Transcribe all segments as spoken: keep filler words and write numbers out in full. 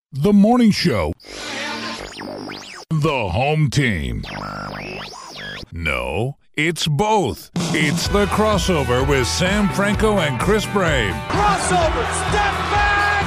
The morning show. The home team. No, it's both. It's the crossover with Sam Franco and Chris Brame. Crossover, step back!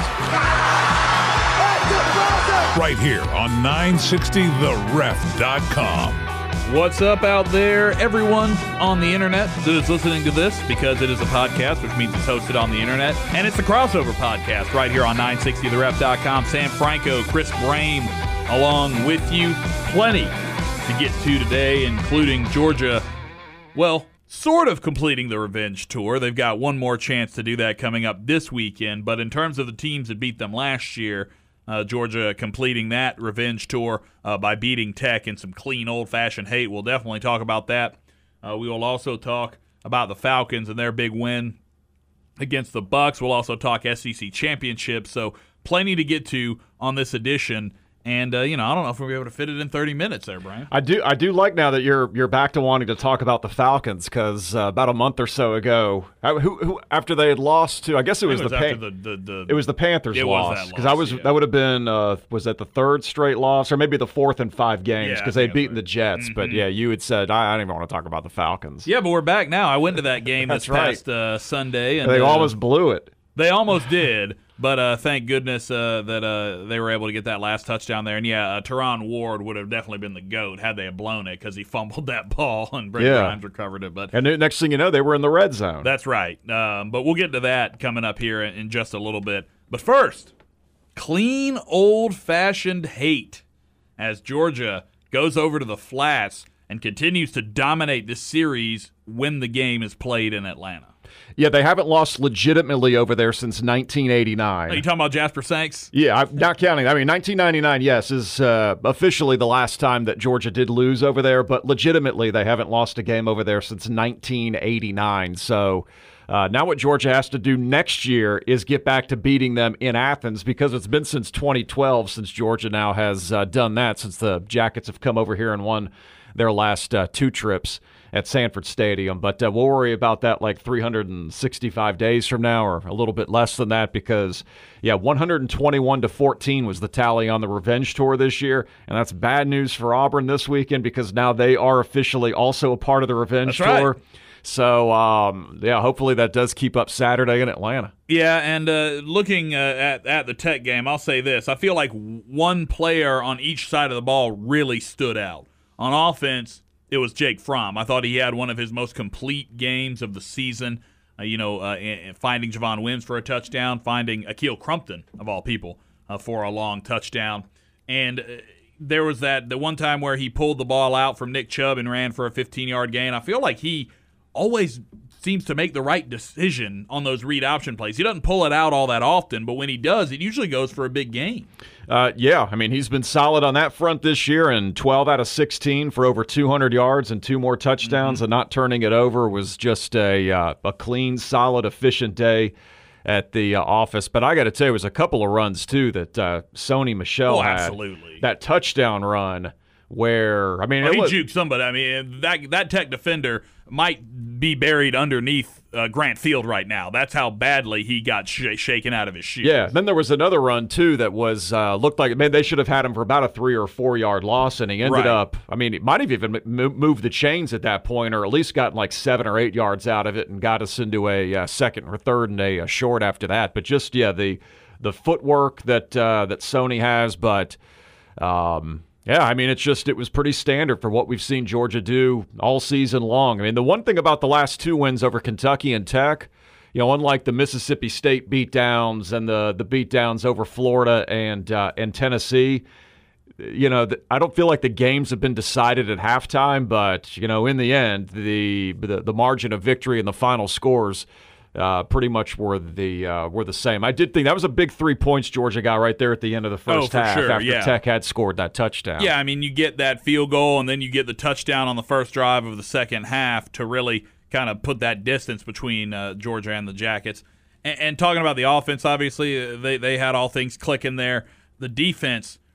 Ah! Right here on nine sixty the ref dot com. What's up out there, everyone on the internet that is listening to this, because it is a podcast, which means it's hosted on the internet, and it's the Crossover Podcast right here on nine sixty the ref dot com. Sam Franco, Chris Brame, along with you. Plenty to get to today, including Georgia, well, sort of completing the revenge tour. They've got one more chance to do that coming up this weekend, but in terms of the teams that beat them last year, Uh, Georgia completing that revenge tour uh, by beating Tech in some clean, old-fashioned hate. We'll definitely talk about that. Uh, we will also talk about the Falcons and their big win against the Bucks. We'll also talk S E C championship. So plenty to get to on this edition. And, uh, you know, I don't know if we'll be able to fit it in thirty minutes there, Brian. I do I do like now that you're you're back to wanting to talk about the Falcons, because uh, about a month or so ago, I, who, who after they had lost to, I guess it was, it was the, after Pan- the, the, the it was the Panthers it loss. Was Because that, I was yeah. that would have been uh, was that the third straight loss, or maybe the fourth in five games, because Yeah, they'd beaten the Jets. Mm-hmm. But yeah, you had said I, I don't even want to talk about the Falcons. Yeah, but we're back now. I went to that game this That's right. past uh, Sunday. And They uh, almost blew it. They almost did, but uh, thank goodness uh, that uh, they were able to get that last touchdown there. And, yeah, uh, Teron Ward would have definitely been the GOAT had they have blown it, because he fumbled that ball and Brent Yeah. Grimes recovered it. But And the next thing you know, they were in the red zone. that's right. Um, but we'll get to that coming up here in, in just a little bit. But first, clean, old-fashioned hate as Georgia goes over to the Flats and continues to dominate this series when the game is played in Atlanta. Yeah, they haven't lost legitimately over there since nineteen eighty-nine. Are you talking about Jasper Sanks? Yeah, I'm not counting. I mean, nineteen ninety-nine, yes, is uh, officially the last time that Georgia did lose over there, but legitimately they haven't lost a game over there since nineteen eighty-nine. So uh, now what Georgia has to do next year is get back to beating them in Athens, because it's been since twenty twelve since Georgia now has uh, done that, since the Jackets have come over here and won their last uh, two trips at Sanford Stadium. But uh, we'll worry about that like three hundred sixty-five days from now, or a little bit less than that, because, yeah, one hundred twenty-one to fourteen was the tally on the revenge tour this year, and that's bad news for Auburn this weekend, because now they are officially also a part of the revenge That's tour. right. So, um, yeah, hopefully that does keep up Saturday in Atlanta. Yeah, and uh, looking uh, at, at the Tech game, I'll say this. I feel like one player on each side of the ball really stood out. On offense, it was Jake Fromm. I thought he had one of his most complete games of the season. Uh, you know, uh, finding Javon Wims for a touchdown, finding Akil Crumpton, of all people, uh, for a long touchdown. And uh, there was that the one time where he pulled the ball out from Nick Chubb and ran for a fifteen-yard gain. I feel like he always seems to make the right decision on those read option plays. He doesn't pull it out all that often, but when he does, it usually goes for a big gain. Uh, yeah, I mean, he's been solid on that front this year, and twelve out of sixteen for over two hundred yards and two more touchdowns, mm-hmm. and not turning it over was just a uh, a clean, solid, efficient day at the uh, office. But I got to tell you, it was a couple of runs, too, that uh, Sony Michel oh, had. Absolutely. That touchdown run where, I mean, oh, it he was, juked somebody. I mean, that that Tech defender might be buried underneath uh, Grant Field right now. That's how badly he got sh- shaken out of his shoes. Yeah, then there was another run, too, that was uh, looked like, man, they should have had him for about a three- or four-yard loss, and he ended right. up, I mean, he might have even m- moved the chains at that point, or at least gotten like seven or eight yards out of it and got us into a uh, second or third and a, a short after that. But just, yeah, the the footwork that, uh, that Sony has, but um, – yeah, I mean, it's just, it was pretty standard for what we've seen Georgia do all season long. I mean, the one thing about the last two wins over Kentucky and Tech, you know, unlike the Mississippi State beatdowns and the the beatdowns over Florida and uh, and Tennessee, you know, the, I don't feel like the games have been decided at halftime, but, you know, in the end, the the, the margin of victory and the final scores Uh, pretty much were the uh, were the same. I did think that was a big three points Georgia got right there at the end of the first oh, for half sure, after yeah. Tech had scored that touchdown. Yeah, I mean, you get that field goal, and then you get the touchdown on the first drive of the second half to really kind of put that distance between uh, Georgia and the Jackets. And, and talking about the offense, obviously, they, they had all things clicking there. The defense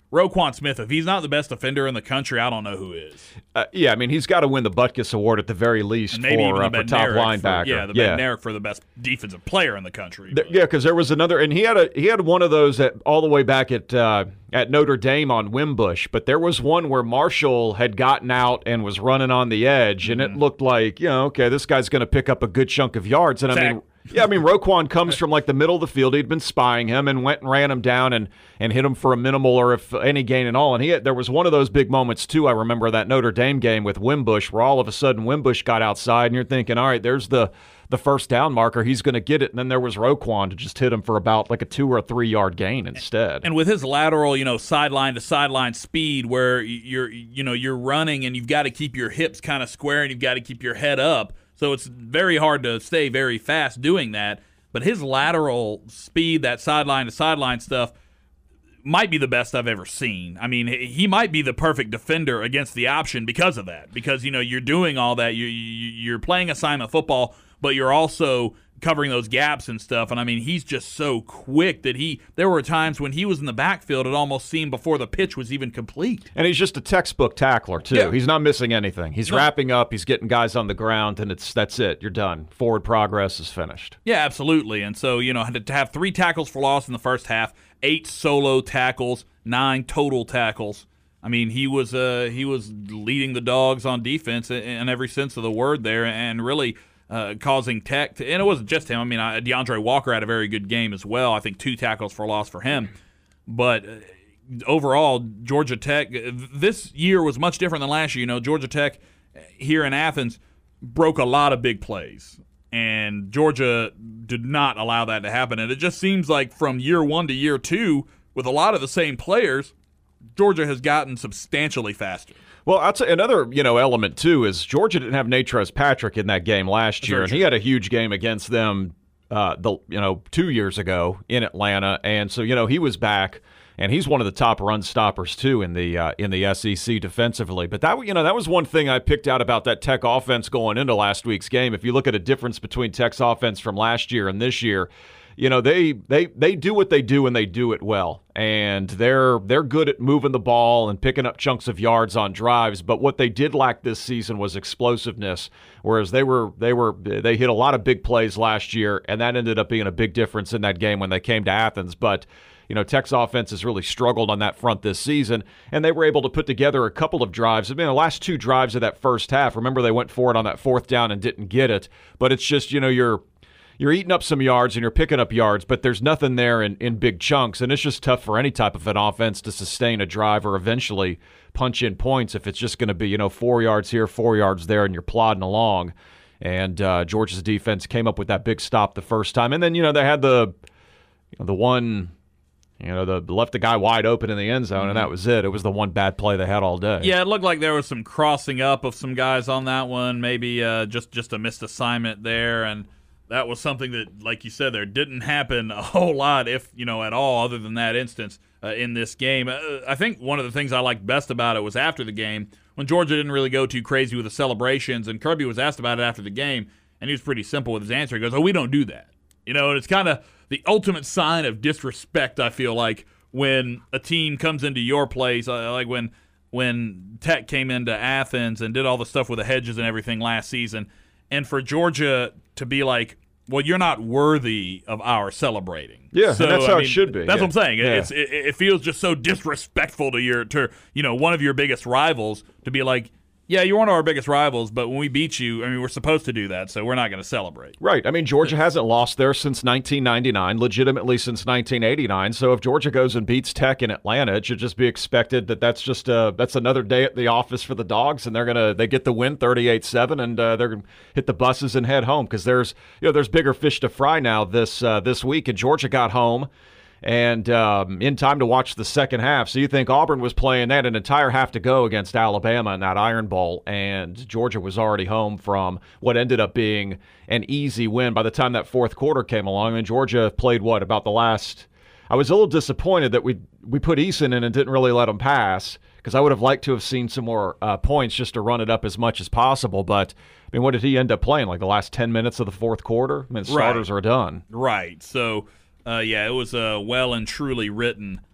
Roquan Smith, if he's not the best defender in the country, I don't know who is. Uh, yeah, I mean, he's got to win the Butkus Award at the very least and maybe for, even uh, the for top linebacker. For, yeah, the yeah. Bednarik for the best defensive player in the country. There, yeah, because there was another, and he had a he had one of those at, all the way back at uh, at Notre Dame on Wimbush. But there was one where Marshall had gotten out and was running on the edge, and mm-hmm. it looked like, you know, okay, this guy's going to pick up a good chunk of yards. And Zach. I mean. Yeah, I mean, Roquan comes from like the middle of the field. He'd been spying him and went and ran him down and, and hit him for a minimal or if any gain at all. And he had, there was one of those big moments, too, I remember that Notre Dame game with Wimbush where all of a sudden Wimbush got outside and you're thinking, all right, there's the, the first down marker. He's going to get it. And then there was Roquan to just hit him for about like a two or a three-yard gain instead. And with his lateral, you know, sideline to sideline speed where you're, you know, you're running and you've got to keep your hips kind of square and you've got to keep your head up. So it's very hard to stay very fast doing that. But his lateral speed, that sideline to sideline stuff, might be the best I've ever seen. I mean, he might be the perfect defender against the option because of that. Because, you know, you're doing all that. You're, you're playing assignment football, but you're also covering those gaps and stuff. And, I mean, he's just so quick that he – there were times when he was in the backfield, it almost seemed before the pitch was even complete. And he's just a textbook tackler, too. Yeah. He's not missing anything. He's no. wrapping up. He's getting guys on the ground, and it's that's it. You're done. Forward progress is finished. Yeah, absolutely. And so, you know, to have three tackles for loss in the first half, eight solo tackles, nine total tackles. I mean, he was uh, he was leading the dogs on defense in every sense of the word there and really – Uh, causing Tech to, and it wasn't just him. I mean, I, DeAndre Walker had a very good game as well. I think two tackles for loss for him. But uh, overall, Georgia Tech, this year was much different than last year. You know, Georgia Tech here in Athens broke a lot of big plays, and Georgia did not allow that to happen. And it just seems like from year one to year two, with a lot of the same players, Georgia has gotten substantially faster. Well, I'll tell you, another you know element too is Georgia didn't have Natrez Patrick in that game last That's year, and he had a huge game against them uh, the you know two years ago in Atlanta, and so you know he was back, and he's one of the top run stoppers too in the uh, in the S E C defensively. But that you know that was one thing I picked out about that Tech offense going into last week's game. If you look at a difference between Tech's offense from last year and this year. You know, they, they they do what they do and they do it well. And they're they're good at moving the ball and picking up chunks of yards on drives, but what they did lack this season was explosiveness. Whereas they were they were they hit a lot of big plays last year, and that ended up being a big difference in that game when they came to Athens. But you know, Tech's offense has really struggled on that front this season, and they were able to put together a couple of drives. I mean, the last two drives of that first half, remember they went for it on that fourth down and didn't get it. But it's just, you know, you're You're eating up some yards and you're picking up yards, but there's nothing there in, in big chunks, and it's just tough for any type of an offense to sustain a drive or eventually punch in points if it's just going to be, you know, four yards here, four yards there, and you're plodding along. And uh, Georgia's defense came up with that big stop the first time, and then you know they had the you know, the one. You know, the left the guy wide open in the end zone, and that was it. It was the one bad play they had all day. Yeah, it looked like there was some crossing up of some guys on that one, maybe uh, just, just a missed assignment there, and that was something that, like you said, there didn't happen a whole lot, if, you know, at all, other than that instance uh, in this game. Uh, I think one of the things I liked best about it was after the game, when Georgia didn't really go too crazy with the celebrations, and Kirby was asked about it after the game, and he was pretty simple with his answer. He goes, oh, we don't do that. You know, and it's kind of the ultimate sign of disrespect, I feel like, when a team comes into your place, uh, like when when Tech came into Athens and did all the stuff with the hedges and everything last season, and for Georgia to be like, well, you're not worthy of our celebrating. Yeah, so, and that's how I mean, it should be. That's yeah. what I'm saying. Yeah. It's, it, it feels just so disrespectful to your, to you know, one of your biggest rivals to be like, yeah, you're one of our biggest rivals, but when we beat you, I mean, we're supposed to do that, so we're not going to celebrate. Right. I mean, Georgia hasn't lost there since nineteen ninety-nine, legitimately since nineteen eighty-nine. So if Georgia goes and beats Tech in Atlanta, it should just be expected that that's just uh, that's another day at the office for the Dogs, and they're gonna they get the win thirty-eight seven, and uh, they're gonna hit the buses and head home because there's you know there's bigger fish to fry now this uh, this week, and Georgia got home. And um, in time to watch the second half. So you think Auburn was playing, they had an entire half to go against Alabama in that Iron Bowl, and Georgia was already home from what ended up being an easy win by the time that fourth quarter came along. And Georgia played, what, about the last – I was a little disappointed that we we put Eason in and didn't really let him pass because I would have liked to have seen some more uh, points just to run it up as much as possible. But, I mean, what did he end up playing, like the last ten minutes of the fourth quarter? I mean, starters right. are done. Right. So – Uh, yeah, it was a well and truly written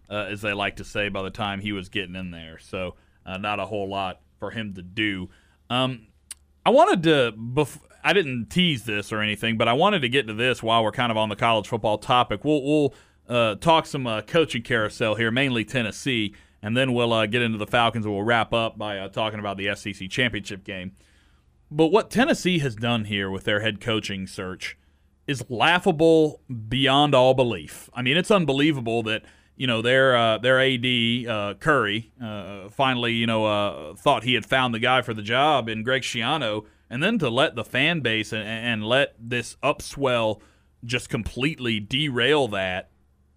uh, as they like to say, by the time he was getting in there. So uh, not a whole lot for him to do. Um, I wanted to, bef- I didn't tease this or anything, but I wanted to get to this while we're kind of on the college football topic. We'll, we'll uh, talk some uh, coaching carousel here, mainly Tennessee, and then we'll uh, get into the Falcons, and we'll wrap up by uh, talking about the S E C championship game. But what Tennessee has done here with their head coaching search is laughable beyond all belief. I mean, it's unbelievable that, you know, their uh, their A D, uh, Curry, uh, finally, you know, uh, thought he had found the guy for the job in Greg Schiano, and then to let the fan base and, and let this upswell just completely derail that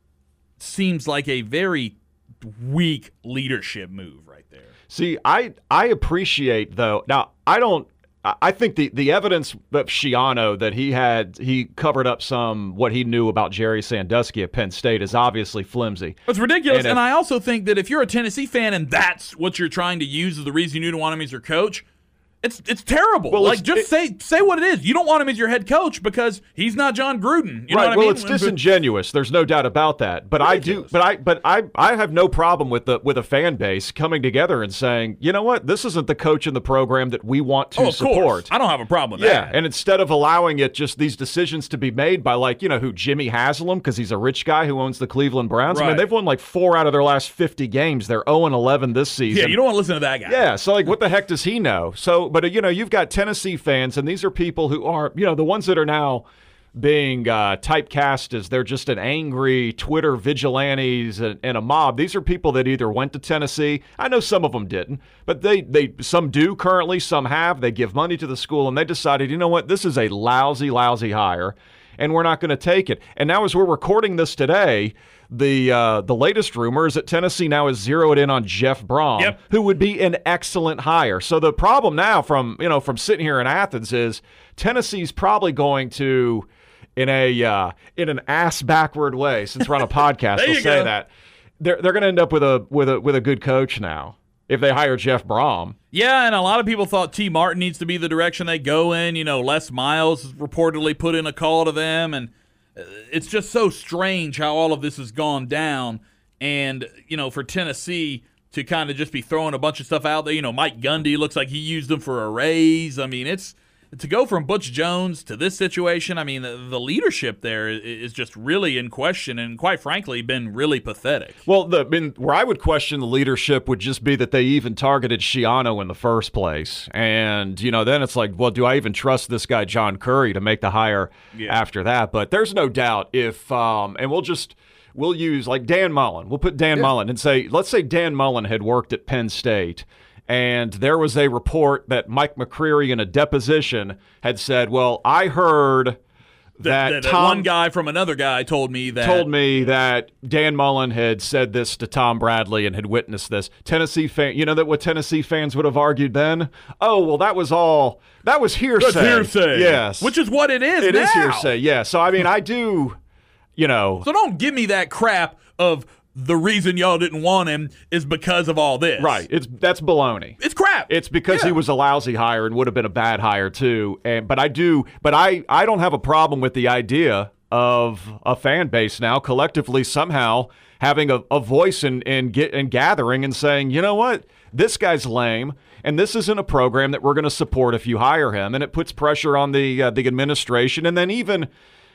seems like a very weak leadership move right there. See, I I appreciate, though, now, I don't, I think the, the evidence of Schiano that he had, he covered up some what he knew about Jerry Sandusky at Penn State is obviously flimsy. It's ridiculous. And, and if, I also think that if you're a Tennessee fan and that's what you're trying to use as the reason you don't want him as your coach, it's it's terrible. Well, like, it's, just it, say say what it is. You don't want him as your head coach because he's not John Gruden. You right. know what well, I mean? it's disingenuous. There's no doubt about that. But ridiculous. I do. But I. But I. I have no problem with the with a fan base coming together and saying, you know what, this isn't the coach in the program that we want to oh, of support. Course. I don't have a problem with yeah, that. and instead of allowing it just these decisions to be made by, like, you know, who, Jimmy Haslam, because he's a rich guy who owns the Cleveland Browns. Right. I mean, they've won like four out of their last fifty games. They're oh and eleven this season. Yeah, you don't want to listen to that guy. Yeah, so like, what the heck does he know? So, but uh, you know, you've got Tennessee fans, and these are people who are, you know, the ones that are now being uh, typecast as they're just an angry Twitter vigilantes and, and a mob. These are people that either went to Tennessee. I know some of them didn't, but they, they some do currently, some have. They give money to the school, and they decided, you know what, this is a lousy, lousy hire, and we're not going to take it. And now as we're recording this today, the uh, the latest rumor is that Tennessee now is zeroed in on Jeff Brom, yep. who would be an excellent hire. So the problem now from, you know, from sitting here in Athens is Tennessee's probably going to, in a uh, in an ass backward way, since we're on a podcast, we'll say go. that they're they're going to end up with a with a with a good coach now if they hire Jeff Brom. Yeah, and a lot of people thought T. Martin needs to be the direction they go in. You know, Les Miles reportedly put in a call to them, and it's just so strange how all of this has gone down. And, you know, for Tennessee to kind of just be throwing a bunch of stuff out there, you know, Mike Gundy looks like he used them for a raise. I mean, it's to go from Butch Jones to this situation. I mean, the, the leadership there is just really in question, and quite frankly, been really pathetic. Well, the, I mean, where I would question the leadership would just be that they even targeted Schiano in the first place. And, you know, then it's like, well, do I even trust this guy, John Curry, to make the hire yeah. after that? But there's no doubt if, um, and we'll just, we'll use like Dan Mullen. We'll put Dan yeah. Mullen and say, let's say Dan Mullen had worked at Penn State, and there was a report that Mike McCreary in a deposition had said, well, I heard that, that, that Tom, one guy from another guy told me that told me that Dan Mullen had said this to Tom Bradley and had witnessed this. Tennessee fan, you know that what Tennessee fans would have argued then? Oh, well, that was all that was hearsay. That's hearsay. Yes, which is what it is. It now. is hearsay. Yeah. So I mean, I do, you know. So don't give me that crap of the reason y'all didn't want him is because of all this. Right. It's that's baloney. It's crap. It's because yeah. he was a lousy hire and would have been a bad hire too. And but I do but I, I don't have a problem with the idea of a fan base now collectively somehow having a, a voice and and get and gathering and saying, you know what, this guy's lame, and this isn't a program that we're going to support if you hire him. And it puts pressure on the uh, the administration, and then even,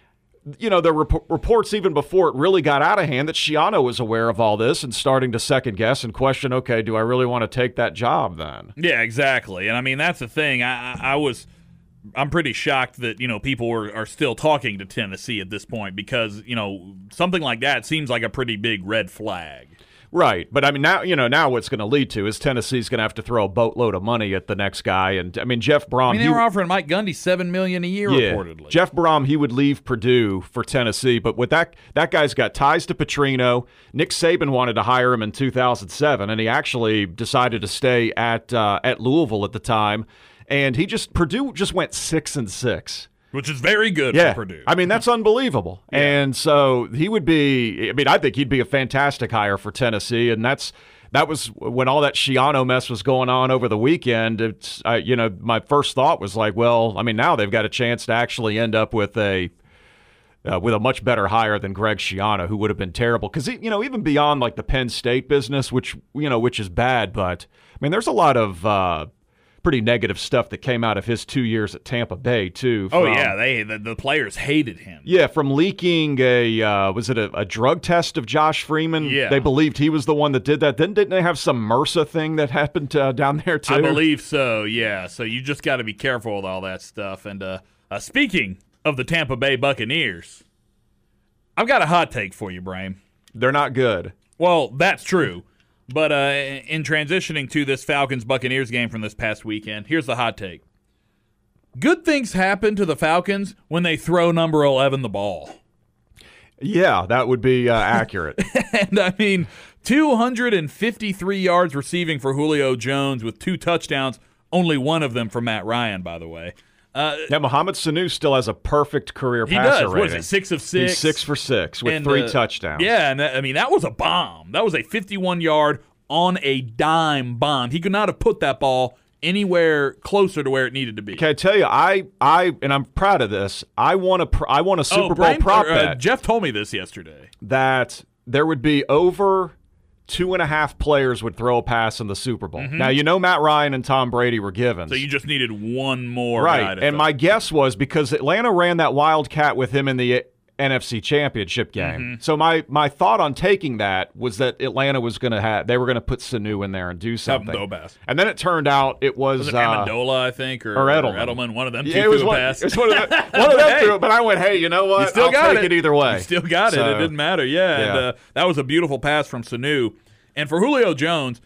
you know, the rep- reports even before it really got out of hand that Schiano was aware of all this and starting to second guess and question, okay, do I really want to take that job then? Yeah, exactly. And I mean, that's the thing. I, I was, I'm pretty shocked that, you know, people are, are still talking to Tennessee at this point because, you know, something like that seems like a pretty big red flag. Right, but I mean now you know now what's going to lead to is Tennessee's going to have to throw a boatload of money at the next guy, and I mean Jeff Brom. I mean, they he, were offering Mike Gundy seven million dollars a year yeah, reportedly. Jeff Brom, he would leave Purdue for Tennessee, but with that that guy's got ties to Petrino. Nick Saban wanted to hire him in two thousand seven, and he actually decided to stay at uh, at Louisville at the time, and he just Purdue just went six and six. Which is very good yeah. for Purdue. I mean, that's unbelievable. Yeah. And so he would be, I mean, I think he'd be a fantastic hire for Tennessee. And that's that was when all that Schiano mess was going on over the weekend. It's, uh, you know, my first thought was like, well, I mean, now they've got a chance to actually end up with a, uh, with a much better hire than Greg Schiano, who would have been terrible. Because, you know, even beyond like the Penn State business, which, you know, which is bad, but I mean, there's a lot of uh, pretty negative stuff that came out of his two years at Tampa Bay too. Oh from, yeah, they the, the players hated him. Yeah, from leaking a uh, was it a, a drug test of Josh Freeman? Yeah, they believed he was the one that did that. Then didn't they have some MRSA thing that happened uh, down there too? I believe so. Yeah, so you just got to be careful with all that stuff. And uh, uh, speaking of the Tampa Bay Buccaneers, I've got a hot take for you, Brame. They're not good. Well, that's true. But uh, in transitioning to this Falcons-Buccaneers game from this past weekend, here's the hot take. Good things happen to the Falcons when they throw number eleven the ball. Yeah, that would be uh, accurate. And, I mean, two hundred fifty-three yards receiving for Julio Jones with two touchdowns, only one of them for Matt Ryan, by the way. Uh, yeah, Mohamed Sanu still has a perfect career he passer does. rating. What is it, six of six? He's six for six with and, three uh, touchdowns. Yeah, and that, I mean, that was a bomb. That was a fifty-one-yard on a dime bomb. He could not have put that ball anywhere closer to where it needed to be. Can I tell you, I, I, and I'm proud of this, I want a, pr- I want a Super oh, Bowl Brian, prop uh, bet. Jeff told me this yesterday. That there would be over two and a half players would throw a pass in the Super Bowl. Mm-hmm. Now, you know Matt Ryan and Tom Brady were given. So you just needed one more right. guy to And throw. my guess was because Atlanta ran that Wildcat with him in the N F C Championship game. Mm-hmm. So my my thought on taking that was that Atlanta was going to have they were going to put Sanu in there and do something. Have Dobas. And then it turned out it was, Was it uh, Amendola, I think, or, or Edelman. or Edelman? One of them two yeah, it was threw a one, pass. it was one of them, one of them Hey. threw it, but I went, hey, you know what? You still I'll got take it. it either way. You still got So, it. It didn't matter. Yeah, yeah. and uh, that was a beautiful pass from Sanu. And for Julio Jones,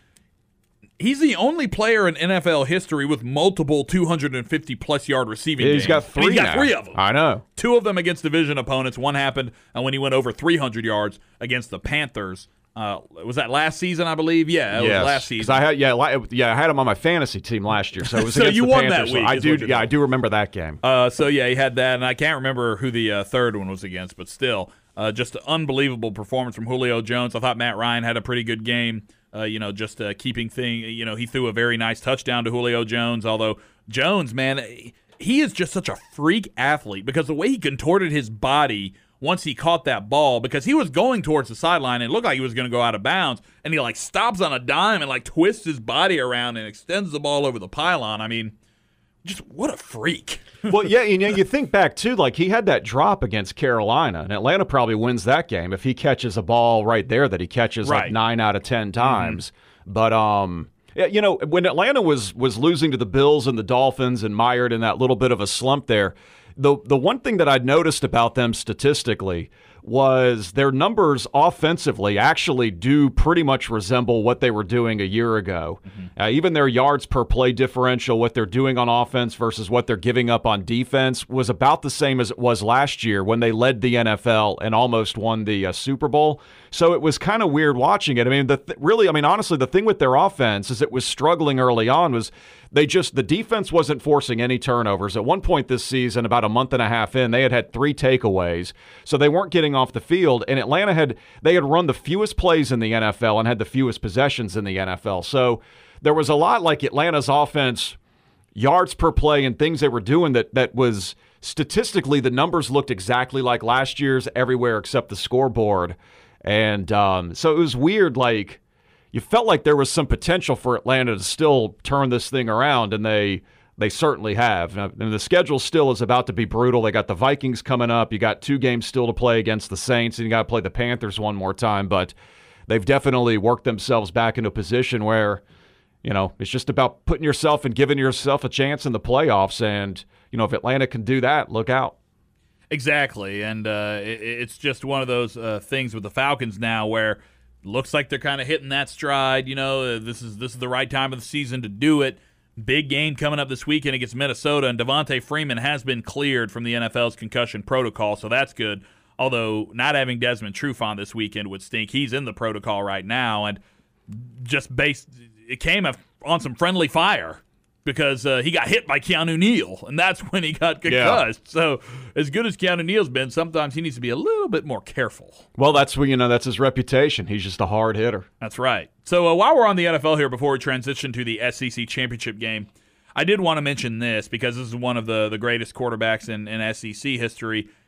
he's the only player in N F L history with multiple two hundred fifty plus yard receiving Yeah, games. he's got three And he's got now. three of them. I know. Two of them against division opponents. One happened uh, when he went over three hundred yards against the Panthers. Uh, was that last season, I believe? Yeah, it yes. was last 'Cause season. I had yeah, li- yeah, I had him on my fantasy team last year, so it was So against you the won that Panthers. week, I is do, what you're yeah, I saying. do remember that game. Uh, so, yeah, he had that, and I can't remember who the uh, third one was against, but still, uh, just an unbelievable performance from Julio Jones. I thought Matt Ryan had a pretty good game, uh, you know, just uh, keeping thing. You know, he threw a very nice touchdown to Julio Jones, although Jones, man, he is just such a freak athlete because the way he contorted his body once he caught that ball, because he was going towards the sideline and it looked like he was going to go out of bounds, and he, like, stops on a dime and, like, twists his body around and extends the ball over the pylon. I mean, just what a freak. Well, yeah, you know, you think back too, like he had that drop against Carolina, and Atlanta probably wins that game if he catches a ball right there that he catches Right. like nine out of ten times. Mm-hmm. But um, yeah, you know, when Atlanta was was losing to the Bills and the Dolphins and mired in that little bit of a slump there, the the one thing that I'd noticed about them statistically was their numbers offensively actually do pretty much resemble what they were doing a year ago. Mm-hmm. Uh, even their yards per play differential, what they're doing on offense versus what they're giving up on defense, was about the same as it was last year when they led the N F L and almost won the uh, Super Bowl. So it was kind of weird watching it. I mean, the th- really, I mean, honestly, the thing with their offense is it was struggling early on was they just, the defense wasn't forcing any turnovers. At one point this season, about a month and a half in, they had had three takeaways. So they weren't getting off the field. And Atlanta had, they had run the fewest plays in the N F L and had the fewest possessions in the N F L. So there was a lot like Atlanta's offense, yards per play and things they were doing that that was statistically the numbers looked exactly like last year's everywhere except the scoreboard. And um, so it was weird, like, you felt like there was some potential for Atlanta to still turn this thing around, and they they certainly have. And the schedule still is about to be brutal. They got the Vikings coming up. You got two games still to play against the Saints, and you got to play the Panthers one more time. But they've definitely worked themselves back into a position where, you know, it's just about putting yourself and giving yourself a chance in the playoffs. And, you know, if Atlanta can do that, look out. Exactly, and uh, it, it's just one of those uh, things with the Falcons now where looks like they're kind of hitting that stride. You know, uh, this is this is the right time of the season to do it. Big game coming up this weekend against Minnesota, and Devontae Freeman has been cleared from the N F L's concussion protocol, so that's good. Although not having Desmond Trufant this weekend would stink. He's in the protocol right now, and just based, it came on some friendly fire because uh, he got hit by Keanu Neal, and that's when he got concussed. Yeah. So as good as Keanu Neal's been, sometimes he needs to be a little bit more careful. Well, that's what, you know, that's his reputation. He's just a hard hitter. That's right. So uh, while we're on the N F L here, before we transition to the S E C championship game, I did want to mention this because this is one of the, the greatest quarterbacks in, in S E C history,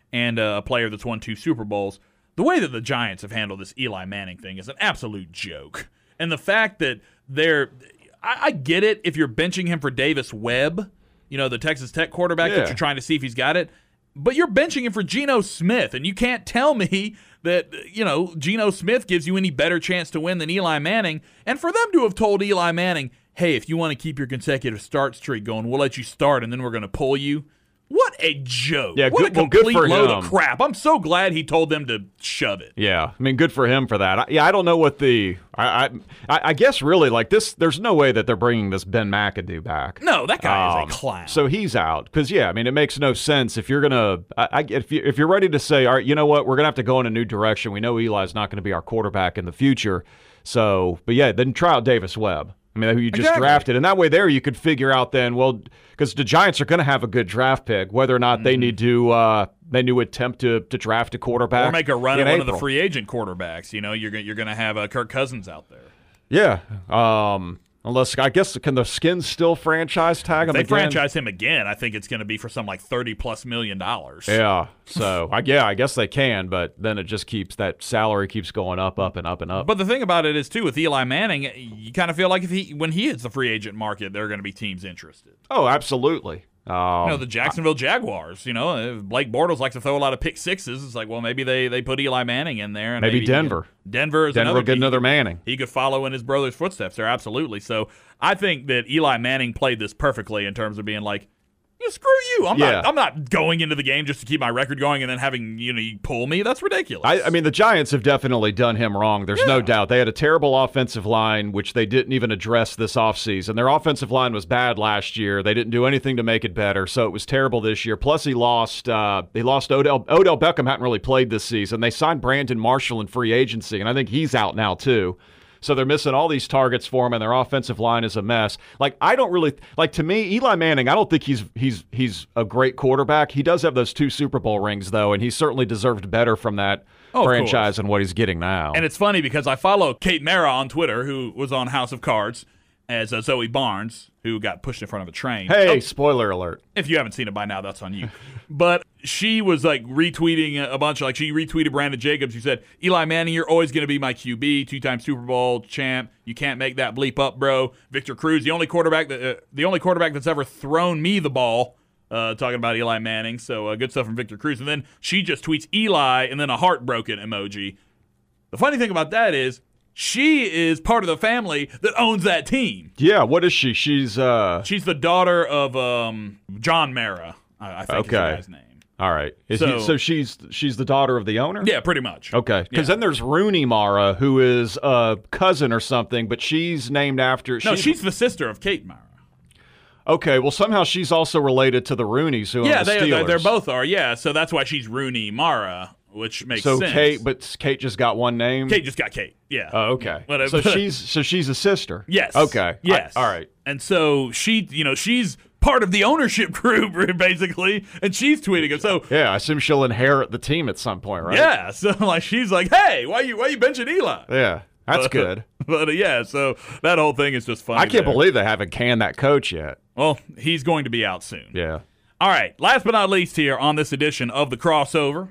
and uh, a player that's won two Super Bowls. The way that the Giants have handled this Eli Manning thing is an absolute joke. And the fact that they're – I get it if you're benching him for Davis Webb, you know, the Texas Tech quarterback yeah. that you're trying to see if he's got it. But you're benching him for Geno Smith, and you can't tell me that, you know, Geno Smith gives you any better chance to win than Eli Manning. And for them to have told Eli Manning, hey, if you want to keep your consecutive start streak going, we'll let you start, and then we're going to pull you. What a joke. Yeah, what good, a complete well, good for load him. of crap. I'm so glad he told them to shove it. Yeah, I mean, good for him for that. I, yeah, I don't know what the I, I I guess really like this. There's no way that they're bringing this Ben McAdoo back. No, that guy um, is a clown. So he's out because yeah, I mean, it makes no sense if you're gonna. I, I if you if you're ready to say, all right, you know what, we're gonna have to go in a new direction. We know Eli's not going to be our quarterback in the future. So, but yeah, then try out Davis Webb. I mean, who you just exactly. drafted. And that way there you could figure out then, well, because the Giants are going to have a good draft pick, whether or not mm-hmm. they need to uh, they need to attempt to, to draft a quarterback. Or make a run at one April. of the free agent quarterbacks. You know, you're, you're going to have uh, Kirk Cousins out there. Yeah. Um, unless, I guess, can the Skins still franchise tag him if they again? franchise him again, I think it's going to be for some like thirty-plus million dollars. Yeah. So, I, yeah, I guess they can, but then it just keeps, that salary keeps going up, up, and up, and up. But the thing about it is, too, with Eli Manning, you kind of feel like if he when he hits the free agent market, there are going to be teams interested. Oh, absolutely. Um, you know, the Jacksonville Jaguars, you know, if Blake Bortles likes to throw a lot of pick sixes. It's like, well, maybe they, they put Eli Manning in there. And maybe, maybe Denver. Can, Denver is Denver another will get team. another Manning. He could follow in his brother's footsteps there, absolutely. So I think that Eli Manning played this perfectly in terms of being like, you screw you. I'm yeah. not I'm not going into the game just to keep my record going and then having, you know, you pull me. That's ridiculous. I, I mean, the Giants have definitely done him wrong. There's yeah. no doubt. They had a terrible offensive line, which they didn't even address this offseason. Their offensive line was bad last year. They didn't do anything to make it better, so it was terrible this year. Plus, he lost uh, he lost Odell. Odell Beckham hadn't really played this season. They signed Brandon Marshall in free agency, and I think he's out now too. So they're missing all these targets for him, and their offensive line is a mess. Like, I don't really like to me, Eli Manning, I don't think he's he's he's a great quarterback. He does have those two Super Bowl rings, though, and he certainly deserved better from that oh, franchise than what he's getting now. And it's funny because I follow Kate Mara on Twitter, who was on House of Cards, as uh, Zoe Barnes, who got pushed in front of a train. Hey, oh, spoiler alert. If you haven't seen it by now, that's on you. But she was like retweeting a bunch of, like she retweeted Brandon Jacobs, who said, Eli Manning, you're always going to be my Q B, two-time Super Bowl champ. You can't make that bleep up, bro. Victor Cruz, the only quarterback that uh, the only quarterback that's ever thrown me the ball. Uh, talking about Eli Manning, so uh, good stuff from Victor Cruz. And then she just tweets Eli and then a heartbroken emoji. The funny thing about that is, she is part of the family that owns that team. Yeah, what is she? She's uh She's the daughter of um, John Mara, I, I think okay. is the guy's name. All right. Is so, he, so she's she's the daughter of the owner? Yeah, pretty much. Okay. Because yeah. then there's Rooney Mara, who is a cousin or something, but she's named after... No, she's, she's the sister of Kate Mara. Okay, well, somehow she's also related to the Rooneys, who yeah, own the they, Steelers. they they both are, yeah. So that's why she's Rooney Mara, which makes so sense. So Kate, but Kate just got one name? Kate just got Kate, yeah. Oh, okay. But, so but, she's so she's a sister? Yes. Okay. Yes. I, all right. And so she, you know, she's part of the ownership group, basically, and she's tweeting it. So yeah, I assume she'll inherit the team at some point, right? Yeah. So like she's like, hey, why you why you benching Eli? Yeah. That's but, good. But uh, yeah, so that whole thing is just funny. I can't there. believe they haven't canned that coach yet. Well, he's going to be out soon. Yeah. All right. Last but not least here on this edition of The Crossover,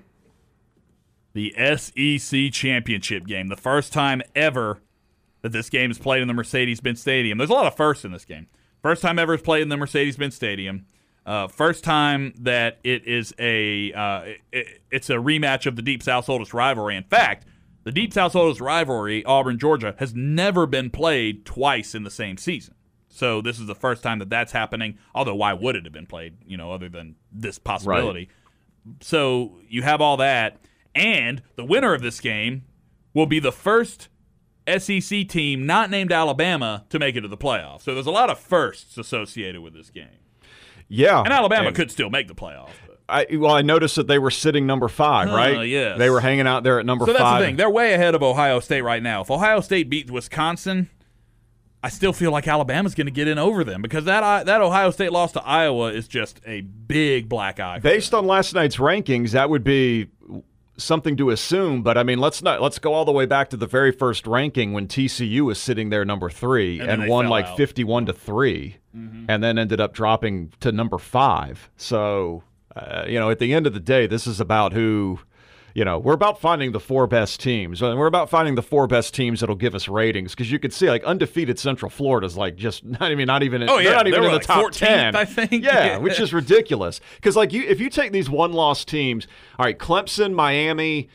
the S E C Championship game. The first time ever that this game is played in the Mercedes-Benz Stadium. There's a lot of firsts in this game. First time ever it's played in the Mercedes-Benz Stadium. Uh, first time that it is a uh, it, it's a rematch of the Deep South's oldest rivalry. In fact, the Deep South's oldest rivalry, Auburn, Georgia, has never been played twice in the same season. So this is the first time that that's happening, although why would it have been played, you know, other than this possibility? Right. So you have all that, and the winner of this game will be the first S E C team not named Alabama to make it to the playoffs. So there's a lot of firsts associated with this game. Yeah. And Alabama and could still make the playoffs. But. I, well, I noticed that they were sitting number five, right? Uh, yes. They were hanging out there at number five. So that's five. the thing. They're way ahead of Ohio State right now. If Ohio State beats Wisconsin, I still feel like Alabama's going to get in over them because that that Ohio State loss to Iowa is just a big black eye. Based on last night's rankings, that would be something to assume. But I mean, let's not let's go all the way back to the very first ranking when T C U was sitting there number three and, and won like out. fifty-one to three, mm-hmm. and then ended up dropping to number five. So uh, you know, at the end of the day, this is about who. You know, we're about finding the four best teams. We're about finding the four best teams that'll give us ratings because you can see like undefeated Central Florida is like just not I mean not even oh yeah not even in the like top fourteenth, ten. I think yeah, which is ridiculous because like you if you take these one loss teams, all right, Clemson, Miami,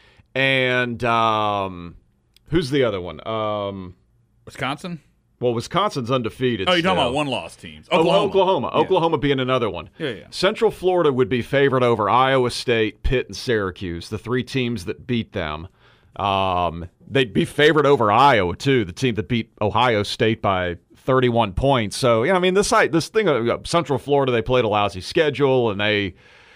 and um, who's the other one? Um, Wisconsin. Well, Wisconsin's undefeated. Oh, you're talking still. about one-loss teams. Oklahoma. Oklahoma. Oklahoma. Yeah. Oklahoma being another one. Yeah, yeah. Central Florida would be favored over Iowa State, Pitt, and Syracuse, the three teams that beat them. Um, they'd be favored over Iowa, too, the team that beat Ohio State by thirty-one points. So, yeah, I mean, this, this thing, uh, Central Florida, they played a lousy schedule, and they...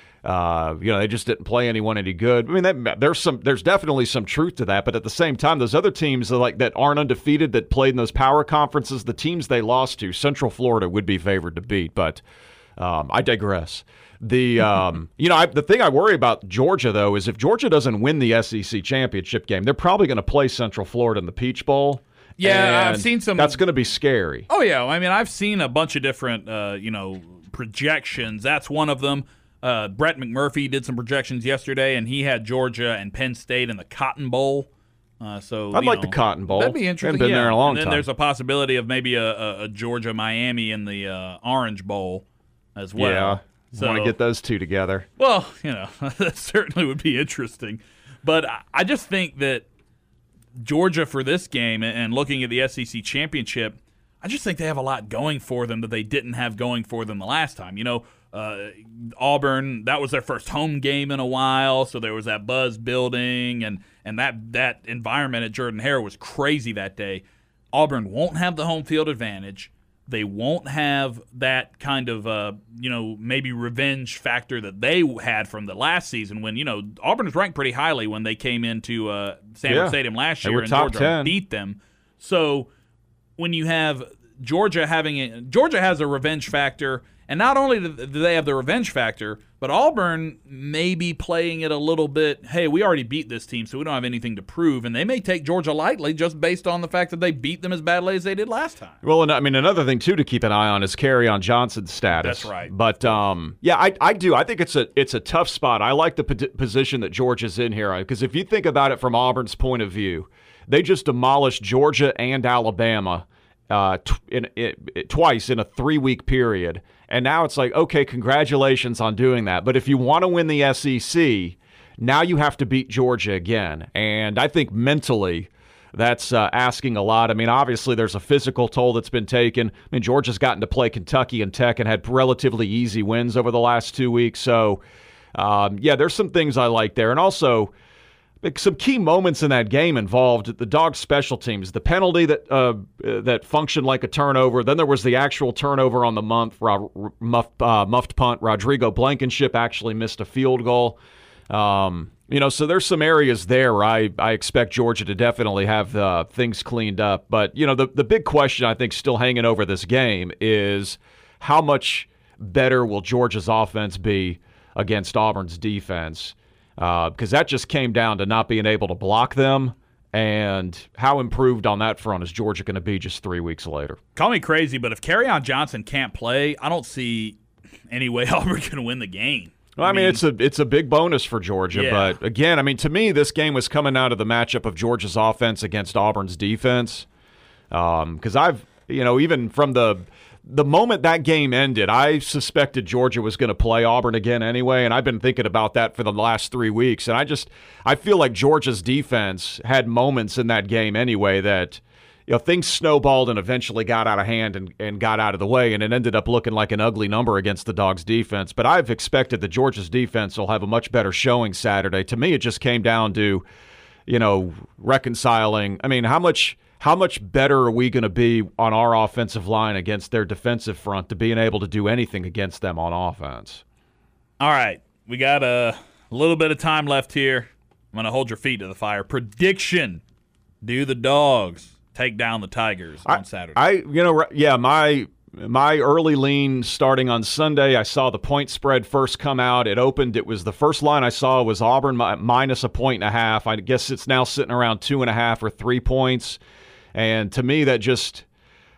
Uh, you know, they just didn't play anyone any good. I mean, that, there's some, there's definitely some truth to that. But at the same time, those other teams that, like that aren't undefeated that played in those power conferences, the teams they lost to, Central Florida would be favored to beat. But um, I digress. The um, you know, I, the thing I worry about Georgia though is if Georgia doesn't win the S E C championship game, they're probably going to play Central Florida in the Peach Bowl. Yeah, I've seen some. That's going to be scary. Oh yeah, I mean, I've seen a bunch of different, uh, you know, projections. That's one of them. Uh, Brett McMurphy did some projections yesterday, and he had Georgia and Penn State in the Cotton Bowl. Uh, so I'd you like know, the Cotton Bowl. That'd be interesting. Haven't been yeah. there in a long and then time. There's a possibility of maybe a, a, a Georgia Miami in the uh, Orange Bowl as well. Yeah, so, want to get those two together. Well, you know, that certainly would be interesting. But I, I just think that Georgia for this game and looking at the S E C championship, I just think they have a lot going for them that they didn't have going for them the last time. You know, uh, Auburn, that was their first home game in a while, so there was that buzz building, and, and that, that environment at Jordan-Hare was crazy that day. Auburn won't have the home field advantage. They won't have that kind of, uh, you know, maybe revenge factor that they had from the last season when, you know, Auburn was ranked pretty highly when they came into uh, Sanford Yeah. Stadium last They year were and top Georgia ten. beat them. So when you have Georgia having a, Georgia has a revenge factor, and not only do they have the revenge factor, but Auburn may be playing it a little bit, hey, we already beat this team, so we don't have anything to prove, and they may take Georgia lightly just based on the fact that they beat them as badly as they did last time. Well, and I mean, another thing, too, to keep an eye on is Kerryon Johnson's status. That's right. But, um, yeah, I, I do. I think it's a it's a tough spot. I like the p- position that Georgia's in here, because if you think about it from Auburn's point of view, they just demolished Georgia and Alabama uh, tw- in, in, twice in a three-week period. And now it's like, okay, congratulations on doing that. But if you want to win the S E C, now you have to beat Georgia again. And I think mentally that's uh, asking a lot. I mean, obviously there's a physical toll that's been taken. I mean, Georgia's gotten to play Kentucky and Tech and had relatively easy wins over the last two weeks. So, um, yeah, there's some things I like there. And also, some key moments in that game involved the Dogs' special teams, the penalty that uh, that functioned like a turnover. Then there was the actual turnover on the month, Ro- muffed, uh, muffed punt. Rodrigo Blankenship actually missed a field goal. Um, you know, so there's some areas there where I, I expect Georgia to definitely have uh, things cleaned up. But, you know, the, the big question I think still hanging over this game is how much better will Georgia's offense be against Auburn's defense? Because uh, that just came down to not being able to block them, and how improved on that front is Georgia going to be just three weeks later? Call me crazy, but if Kerryon Johnson can't play, I don't see any way Auburn can win the game. Well, I mean, mean, it's a it's a big bonus for Georgia, Yeah. but again, I mean, to me, this game was coming out of the matchup of Georgia's offense against Auburn's defense. Because um, I've, you know, even from the the moment that game ended, I suspected Georgia was going to play Auburn again anyway, and I've been thinking about that for the last three weeks. And I just I feel like Georgia's defense had moments in that game anyway that, you know, things snowballed and eventually got out of hand and, and got out of the way, and it ended up looking like an ugly number against the Dogs' defense. But I've expected that Georgia's defense will have a much better showing Saturday. To me, it just came down to, you know, reconciling. I mean, how much how much better are we going to be on our offensive line against their defensive front to being able to do anything against them on offense? All right, we got a little bit of time left here. I'm going to hold your feet to the fire. Prediction: do the Dogs take down the Tigers on I, Saturday? I, you know, yeah, my my early lean starting on Sunday, I saw the point spread first come out. It opened. It was the first line I saw was Auburn mi- minus a point and a half. I guess it's now sitting around two and a half or three points. And to me, that just,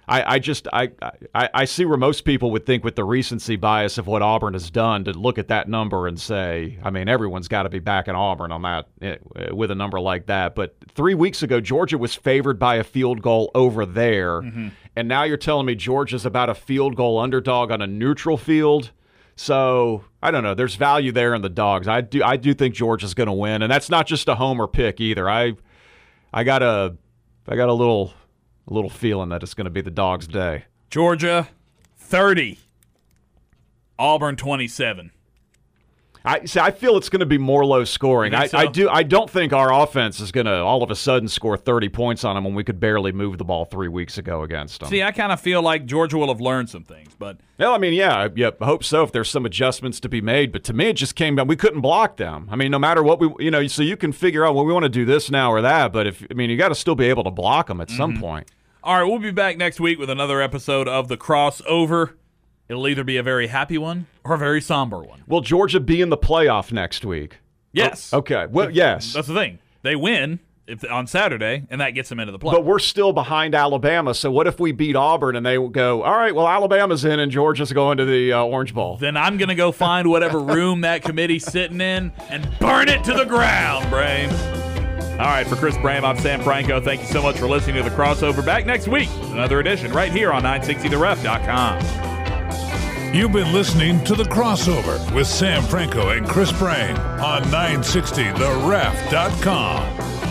I, I just I, I I see where most people would think with the recency bias of what Auburn has done to look at that number and say, I mean, everyone's got to be backing Auburn on that with a number like that. But three weeks ago, Georgia was favored by a field goal over there, mm-hmm. and now you're telling me Georgia's about a field goal underdog on a neutral field. So I don't know. There's value there in the dogs. I do I do think Georgia's going to win, and that's not just a homer pick either. I I got a I got a little. A little feeling that it's going to be the Dogs' day. Georgia, thirty. Auburn, twenty-seven. I see. I feel it's going to be more low scoring. I, so? I do. I don't think our offense is going to all of a sudden score thirty points on them when we could barely move the ball three weeks ago against them. See, I kind of feel like Georgia will have learned some things, but well, I mean, yeah, yeah, I hope so. If there's some adjustments to be made, but to me, it just came down. We couldn't block them. I mean, no matter what we, you know, so you can figure out, well, we want to do this now or that, but if I mean, you got to still be able to block them at mm-hmm. some point. All right, we'll be back next week with another episode of The Crossover. It'll either be a very happy one or a very somber one. Will Georgia be in the playoff next week? Yes. Oh, okay. Well, yes. That's the thing. They win if on Saturday, and that gets them into the playoff. But we're still behind Alabama, so what if we beat Auburn and they go, all right, well, Alabama's in and Georgia's going to the uh, Orange Bowl? Then I'm going to go find whatever room that committee's sitting in and burn it to the ground, Brain. All right, for Chris Bram, I'm Sam Franco. Thank you so much for listening to The Crossover. Back next week, another edition right here on nine sixty the ref dot com. You've been listening to The Crossover with Sam Franco and Chris Bram on nine sixty the ref dot com.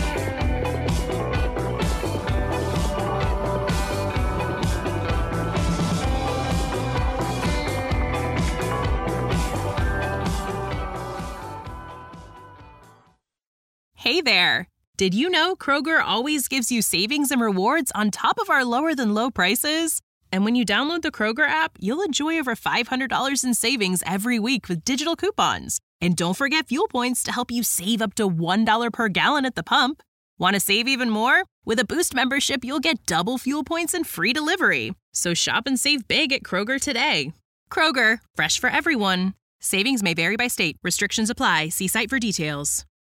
Hey there. Did you know Kroger always gives you savings and rewards on top of our lower-than-low prices? And when you download the Kroger app, you'll enjoy over five hundred dollars in savings every week with digital coupons. And don't forget fuel points to help you save up to one dollar per gallon at the pump. Want to save even more? With a Boost membership, you'll get double fuel points and free delivery. So shop and save big at Kroger today. Kroger, fresh for everyone. Savings may vary by state. Restrictions apply. See site for details.